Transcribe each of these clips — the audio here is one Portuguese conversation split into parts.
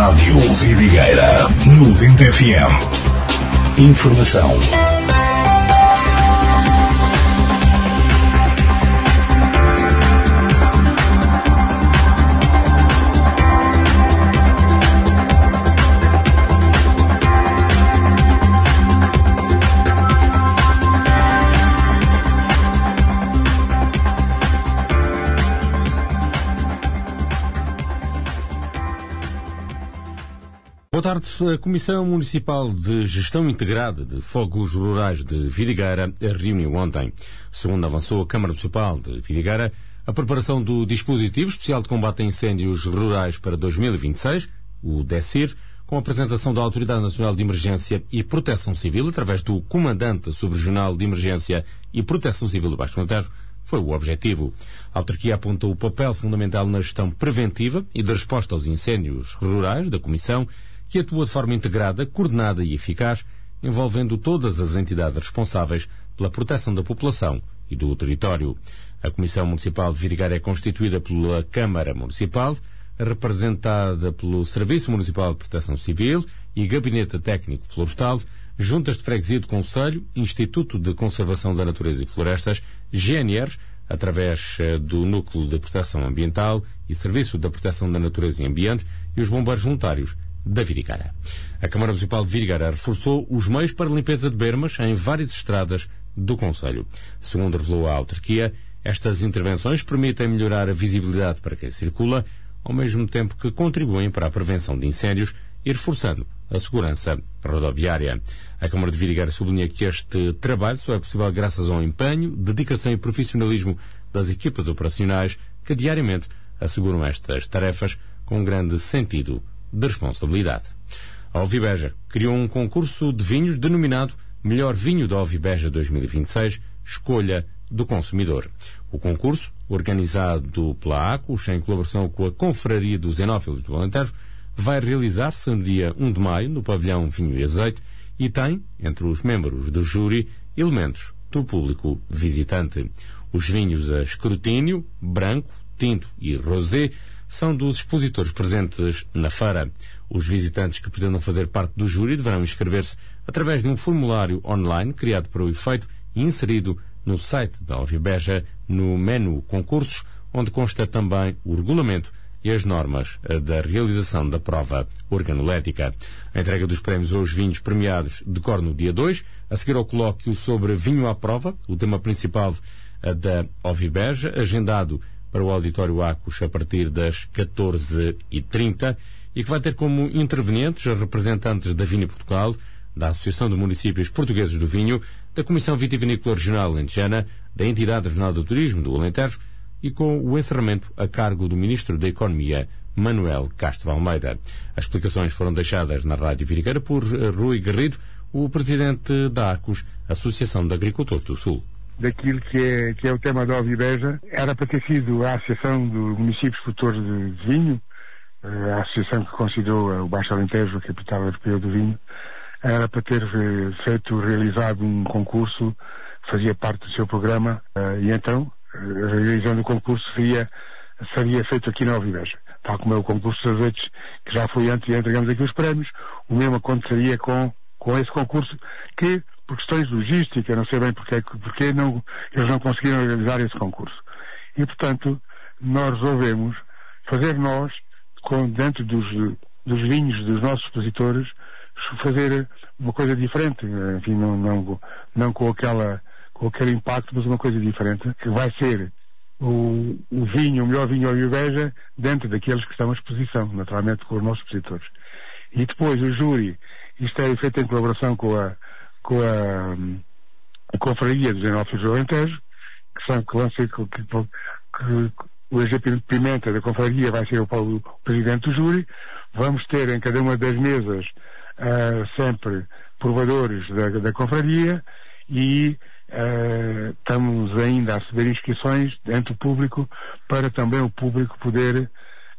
Rádio Vidigueira 90 FM. Informação. Boa tarde. A Comissão Municipal de Gestão Integrada de Fogos Rurais de Vidigueira reuniu ontem. Segundo avançou a Câmara Municipal de Vidigueira, a preparação do Dispositivo Especial de Combate a Incêndios Rurais para 2026, o DECIR, com a apresentação da Autoridade Nacional de Emergência e Proteção Civil, através do Comandante Subregional de Emergência e Proteção Civil do Baixo Alentejo, foi o objetivo. A autarquia apontou o papel fundamental na gestão preventiva e de resposta aos incêndios rurais da Comissão, que atua de forma integrada, coordenada e eficaz, envolvendo todas as entidades responsáveis pela proteção da população e do território. A Comissão Municipal de Vidigueira é constituída pela Câmara Municipal, representada pelo Serviço Municipal de Proteção Civil e Gabinete Técnico Florestal, Juntas de Freguesia do Concelho, Instituto de Conservação da Natureza e Florestas, GNRs, através do Núcleo de Proteção Ambiental e Serviço da Proteção da Natureza e Ambiente, e os bombeiros voluntários da Vidigueira. A Câmara Municipal de Vidigueira reforçou os meios para limpeza de bermas em várias estradas do concelho. Segundo revelou a autarquia, estas intervenções permitem melhorar a visibilidade para quem circula, ao mesmo tempo que contribuem para a prevenção de incêndios e reforçando a segurança rodoviária. A Câmara de Vidigueira sublinha que este trabalho só é possível graças ao empenho, dedicação e profissionalismo das equipas operacionais que diariamente asseguram estas tarefas com um grande sentido de responsabilidade. A Ovibeja criou um concurso de vinhos denominado Melhor Vinho da Ovibeja 2026, escolha do consumidor. O concurso, organizado pela ACUS em colaboração com a Confraria dos Enófilos do Alentejo, vai realizar-se no dia 1 de maio no pavilhão Vinho e Azeite e tem, entre os membros do júri, elementos do público visitante. Os vinhos a escrutínio, branco, tinto e rosé, são dos expositores presentes na feira. Os visitantes que pretendam fazer parte do júri deverão inscrever-se através de um formulário online criado para o efeito e inserido no site da Ovibeja no menu Concursos, onde consta também o regulamento e as normas da realização da prova organolética. A entrega dos prémios aos vinhos premiados decorre no dia 2, a seguir ao colóquio sobre vinho à prova, o tema principal da Ovibeja, agendado para o auditório ACUS a partir das 14h30 e que vai ter como intervenientes os representantes da Vinha Portugal, da Associação de Municípios Portugueses do Vinho, da Comissão Vitivinícola Regional Alentejana, da Entidade Regional do Turismo do Alentejo e com o encerramento a cargo do Ministro da Economia, Manuel Castro Almeida. As explicações foram deixadas na Rádio Vidigueira por Rui Garrido, o Presidente da ACUS, Associação de Agricultores do Sul. Daquilo que é o tema da Ovibeja, era para ter sido a Associação dos Municípios Produtores de Vinho, a associação que considerou o Baixo Alentejo a capital europeu do vinho, era para ter realizado um concurso, fazia parte do seu programa, e então, realizando o concurso, seria feito aqui na Ovibeja. Tal como é o concurso de azeites, que já foi antes e entregamos aqui os prémios, o mesmo aconteceria com esse concurso, que por questões de logística, não sei bem porque eles não conseguiram realizar esse concurso. E, portanto, nós resolvemos fazer dentro dos vinhos dos nossos expositores, fazer uma coisa diferente, enfim, não com aquele impacto, mas uma coisa diferente, que vai ser o melhor vinho Ovibeja dentro daqueles que estão à exposição, naturalmente com os nossos expositores. E depois o júri, isto é feito em colaboração com a Confraria dos Enófilos do Alentejo, que o EG Pimenta da Confraria vai ser o presidente do júri. Vamos ter em cada uma das mesas sempre provadores da Confraria e estamos ainda a receber inscrições dentro do público para também o público poder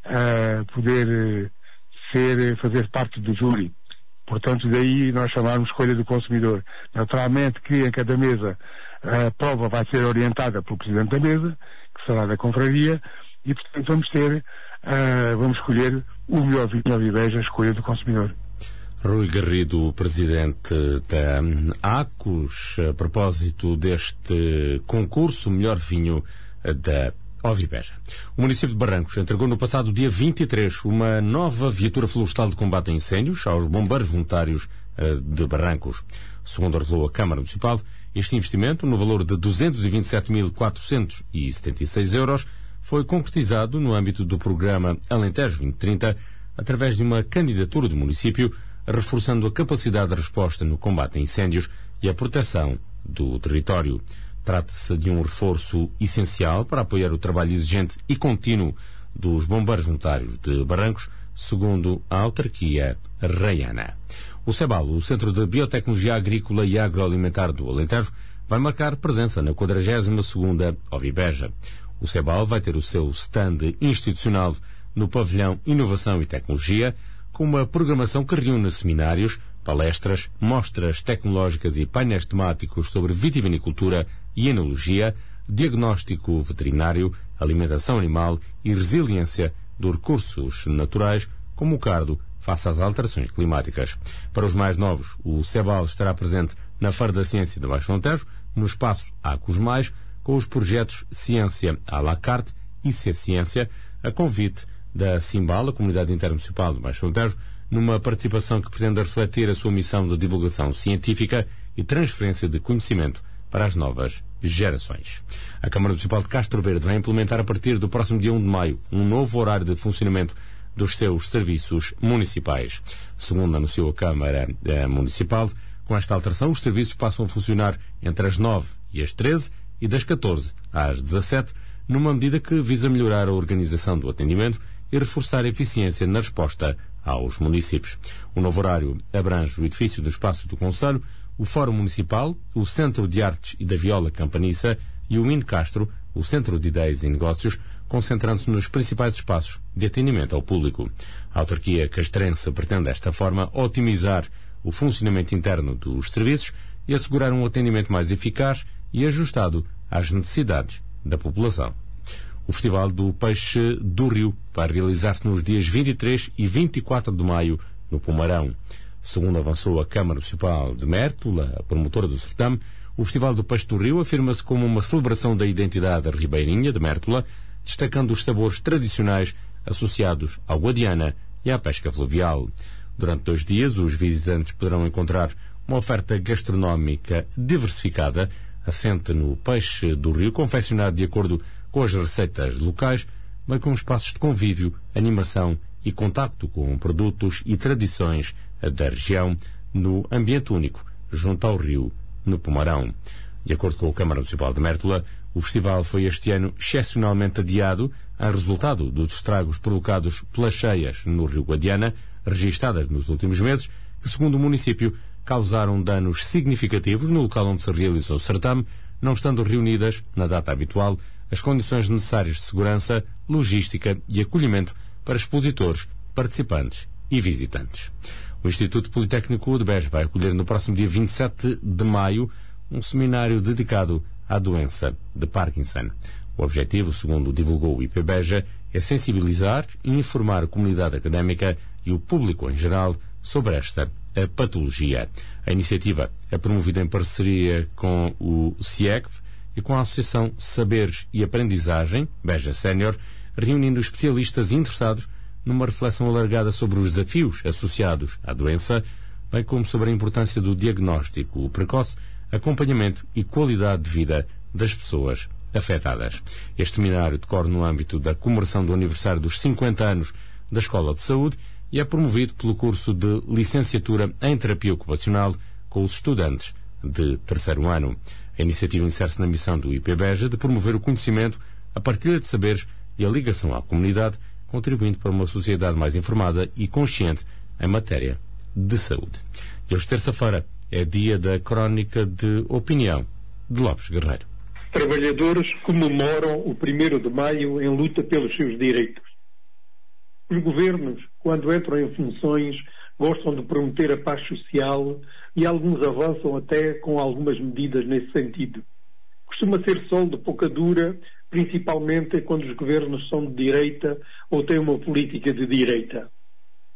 fazer parte do júri. Portanto, daí nós chamarmos escolha do consumidor. Naturalmente que em cada mesa a prova vai ser orientada pelo presidente da mesa, que será da confraria, e portanto vamos escolher o melhor vinho Ovibeja, a escolha do consumidor. Rui Garrido, presidente da ACUS, a propósito deste concurso Melhor Vinho da Ovibeja. O município de Barrancos entregou no passado dia 23 uma nova viatura florestal de combate a incêndios aos bombeiros voluntários de Barrancos. Segundo revelou a Câmara Municipal, este investimento, no valor de 227.476 euros, foi concretizado no âmbito do programa Alentejo 2030, através de uma candidatura do município, reforçando a capacidade de resposta no combate a incêndios e a proteção do território. Trata-se de um reforço essencial para apoiar o trabalho exigente e contínuo dos bombeiros voluntários de Barrancos, segundo a autarquia raiana. O CEBAL, o Centro de Biotecnologia Agrícola e Agroalimentar do Alentejo, vai marcar presença na 42ª Ovibeja. O CEBAL vai ter o seu stand institucional no pavilhão Inovação e Tecnologia, com uma programação que reúne seminários, palestras, mostras tecnológicas e painéis temáticos sobre vitivinicultura e enologia, diagnóstico veterinário, alimentação animal e resiliência dos recursos naturais, como o cardo face às alterações climáticas. Para os mais novos, o CEBAL estará presente na Feira da Ciência do Baixo Alentejo, no espaço ACUS+, com os projetos Ciência à la carte e C-Ciência, a convite da Cimbal, a Comunidade Intermunicipal do Baixo Alentejo, numa participação que pretende refletir a sua missão de divulgação científica e transferência de conhecimento para as novas gerações. A Câmara Municipal de Castro Verde vai implementar a partir do próximo dia 1 de maio um novo horário de funcionamento dos seus serviços municipais. Segundo anunciou a Câmara Municipal, com esta alteração os serviços passam a funcionar entre as 9 e as 13 e das 14 às 17, numa medida que visa melhorar a organização do atendimento e reforçar a eficiência na resposta aos municípios. O novo horário abrange o edifício dos Passos do Concelho, o Fórum Municipal, o Centro de Artes e da Viola Campaniça e o Castro, o Centro de Ideias e Negócios, concentrando-se nos principais espaços de atendimento ao público. A autarquia castrense pretende desta forma otimizar o funcionamento interno dos serviços e assegurar um atendimento mais eficaz e ajustado às necessidades da população. O Festival do Peixe do Rio vai realizar-se nos dias 23 e 24 de maio no Pomarão. Segundo avançou a Câmara Municipal de Mértola, a promotora do certame, o Festival do Peixe do Rio afirma-se como uma celebração da identidade ribeirinha de Mértola, destacando os sabores tradicionais associados ao guadiana e à pesca fluvial. Durante 2 dias, os visitantes poderão encontrar uma oferta gastronómica diversificada, assente no peixe do rio, confeccionado de acordo com as receitas locais, bem como espaços de convívio, animação e contacto com produtos e tradições da região, no ambiente único, junto ao rio, no Pomarão. De acordo com a Câmara Municipal de Mértola, o festival foi este ano excepcionalmente adiado a resultado dos estragos provocados pelas cheias no rio Guadiana, registadas nos últimos meses, que, segundo o município, causaram danos significativos no local onde se realizou o certame, não estando reunidas, na data habitual, as condições necessárias de segurança, logística e acolhimento para expositores, participantes e visitantes. O Instituto Politécnico de Beja vai acolher no próximo dia 27 de maio um seminário dedicado à doença de Parkinson. O objetivo, segundo divulgou o IP Beja, é sensibilizar e informar a comunidade académica e o público em geral sobre esta patologia. A iniciativa é promovida em parceria com o CIECV e com a Associação Saberes e Aprendizagem, Beja Sénior, reunindo especialistas interessados numa reflexão alargada sobre os desafios associados à doença, bem como sobre a importância do diagnóstico precoce, acompanhamento e qualidade de vida das pessoas afetadas. Este seminário decorre no âmbito da comemoração do aniversário dos 50 anos da Escola de Saúde e é promovido pelo curso de Licenciatura em Terapia Ocupacional com os estudantes de 3º ano. A iniciativa insere-se na missão do IP Beja de promover o conhecimento, a partilha de saberes e a ligação à comunidade, contribuindo para uma sociedade mais informada e consciente em matéria de saúde. E hoje, terça-feira, é dia da Crónica de Opinião de Lopes Guerreiro. Trabalhadores comemoram o 1º de maio em luta pelos seus direitos. Os governos, quando entram em funções, gostam de prometer a paz social e alguns avançam até com algumas medidas nesse sentido. Costuma ser sol de pouca dura, principalmente quando os governos são de direita ou têm uma política de direita.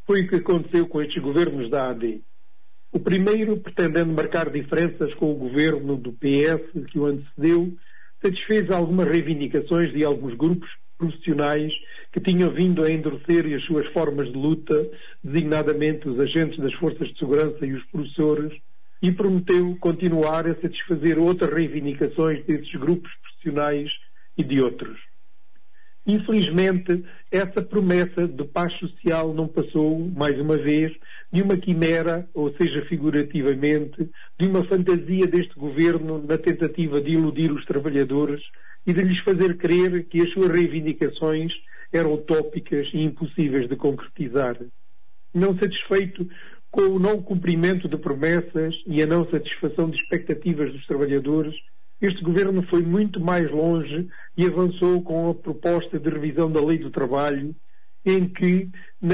Foi o que aconteceu com estes governos da AD. O primeiro, pretendendo marcar diferenças com o governo do PS que o antecedeu, satisfez algumas reivindicações de alguns grupos profissionais que tinham vindo a endurecer as suas formas de luta, designadamente os agentes das forças de segurança e os professores, e prometeu continuar a satisfazer outras reivindicações desses grupos profissionais e de outros. Infelizmente, essa promessa de paz social não passou, mais uma vez, de uma quimera, ou seja, figurativamente, de uma fantasia deste governo na tentativa de iludir os trabalhadores e de lhes fazer crer que as suas reivindicações eram utópicas e impossíveis de concretizar. Não satisfeito com o não cumprimento de promessas e a não satisfação de expectativas dos trabalhadores, este governo foi muito mais longe e avançou com a proposta de revisão da Lei do Trabalho, sem que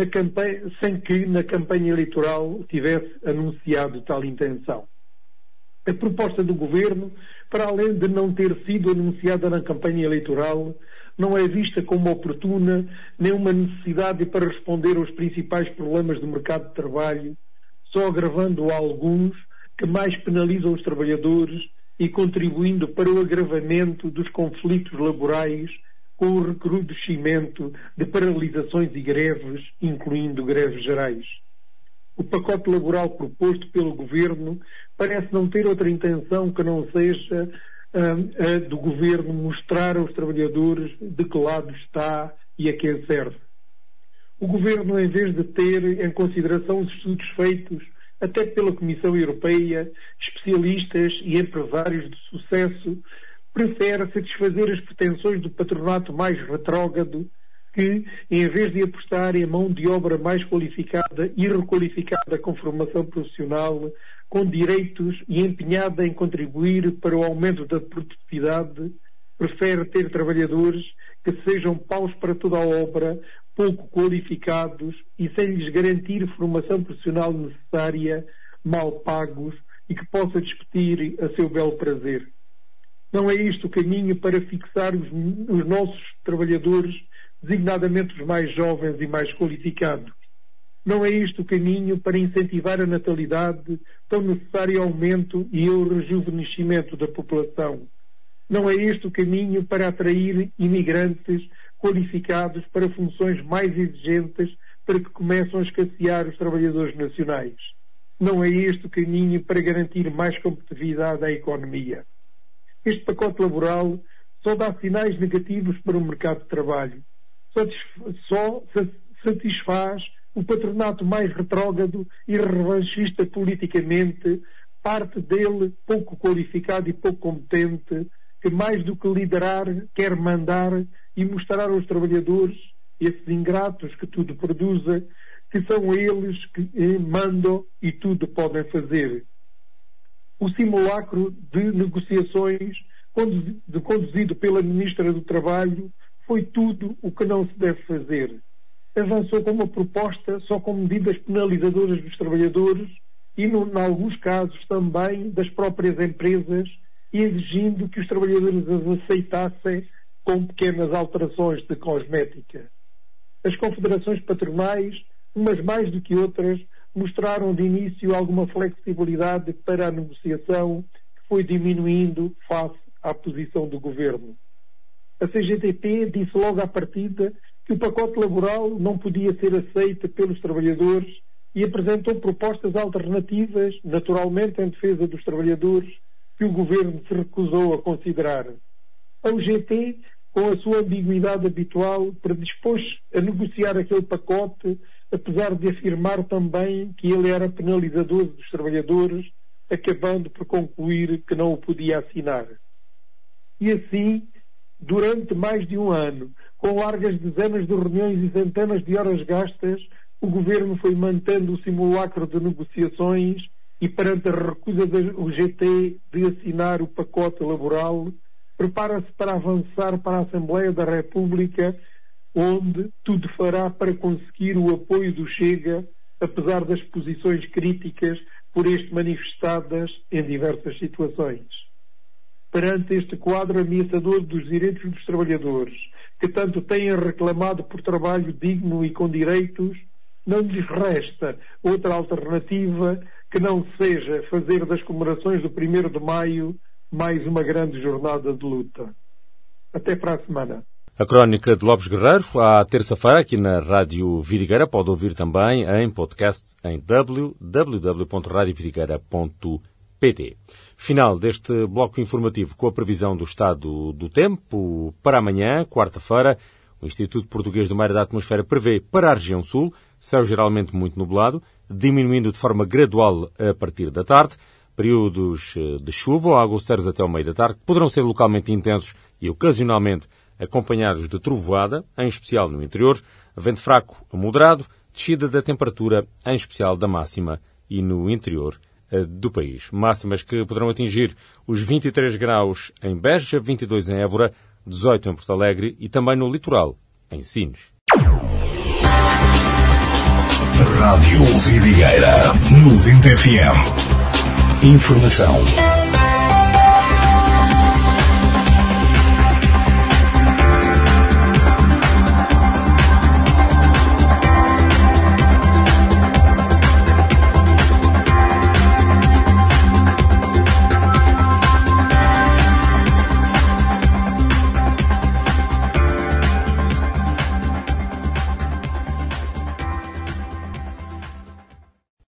na campanha eleitoral tivesse anunciado tal intenção. A proposta do governo, para além de não ter sido anunciada na campanha eleitoral, não é vista como oportuna nem uma necessidade para responder aos principais problemas do mercado de trabalho, só agravando alguns que mais penalizam os trabalhadores e contribuindo para o agravamento dos conflitos laborais com o recrudescimento de paralisações e greves, incluindo greves gerais. O pacote laboral proposto pelo Governo parece não ter outra intenção que não seja a do Governo mostrar aos trabalhadores de que lado está e a quem serve. O Governo, em vez de ter em consideração os estudos feitos até pela Comissão Europeia, especialistas e empresários de sucesso, prefere satisfazer as pretensões do patronato mais retrógrado que, em vez de apostar em mão de obra mais qualificada e requalificada com formação profissional, com direitos e empenhada em contribuir para o aumento da produtividade, prefere ter trabalhadores que sejam paus para toda a obra, pouco qualificados e sem lhes garantir formação profissional necessária, mal pagos e que possa discutir a seu belo prazer. Não é isto o caminho para fixar os nossos trabalhadores, designadamente os mais jovens e mais qualificados. Não é isto o caminho para incentivar a natalidade, tão necessário aumento e o rejuvenescimento da população. Não é este o caminho para atrair imigrantes qualificados para funções mais exigentes para que começam a escassear os trabalhadores nacionais. Não é este o caminho para garantir mais competitividade à economia. Este pacote laboral só dá sinais negativos para o mercado de trabalho. Só satisfaz o patronato mais retrógrado e revanchista politicamente, parte dele pouco qualificado e pouco competente, que mais do que liderar, quer mandar e mostrar aos trabalhadores, esses ingratos que tudo produzem, que são eles que mandam e tudo podem fazer. O simulacro de negociações conduzido pela Ministra do Trabalho foi tudo o que não se deve fazer. Avançou com uma proposta só com medidas penalizadoras dos trabalhadores e, em alguns casos, também das próprias empresas, e exigindo que os trabalhadores as aceitassem com pequenas alterações de cosmética. As confederações patronais, umas mais do que outras, mostraram de início alguma flexibilidade para a negociação, que foi diminuindo face à posição do Governo. A CGTP disse logo à partida que o pacote laboral não podia ser aceito pelos trabalhadores e apresentou propostas alternativas, naturalmente em defesa dos trabalhadores, que o Governo se recusou a considerar. A UGT, com a sua ambiguidade habitual, predispôs a negociar aquele pacote, apesar de afirmar também que ele era penalizador dos trabalhadores, acabando por concluir que não o podia assinar. E assim, durante mais de um ano, com largas dezenas de reuniões e centenas de horas gastas, o Governo foi mantendo o simulacro de negociações e, perante a recusa da UGT de assinar o pacote laboral, prepara-se para avançar para a Assembleia da República, onde tudo fará para conseguir o apoio do Chega, apesar das posições críticas por este manifestadas em diversas situações. Perante este quadro ameaçador dos direitos dos trabalhadores, que tanto têm reclamado por trabalho digno e com direitos, não lhes resta outra alternativa que não seja fazer das comemorações do 1º de Maio mais uma grande jornada de luta. Até para a semana. A crónica de Lopes Guerreiro, à terça-feira, aqui na Rádio Vidigueira. Pode ouvir também em podcast em www.radiovidigueira.pt. Final deste bloco informativo com a previsão do estado do tempo. Para amanhã, quarta-feira, o Instituto Português do Mar e da Atmosfera prevê para a região sul céu geralmente muito nublado, diminuindo de forma gradual a partir da tarde. Períodos de chuva ou aguaceiros até ao meio da tarde poderão ser localmente intensos e ocasionalmente acompanhados de trovoada, em especial no interior, vento fraco a moderado, descida da temperatura, em especial da máxima e no interior do país. Máximas que poderão atingir os 23 graus em Beja, 22 em Évora, 18 em Porto Alegre e também no litoral, em Sines. Rádio Vidigueira 90 FM. Informação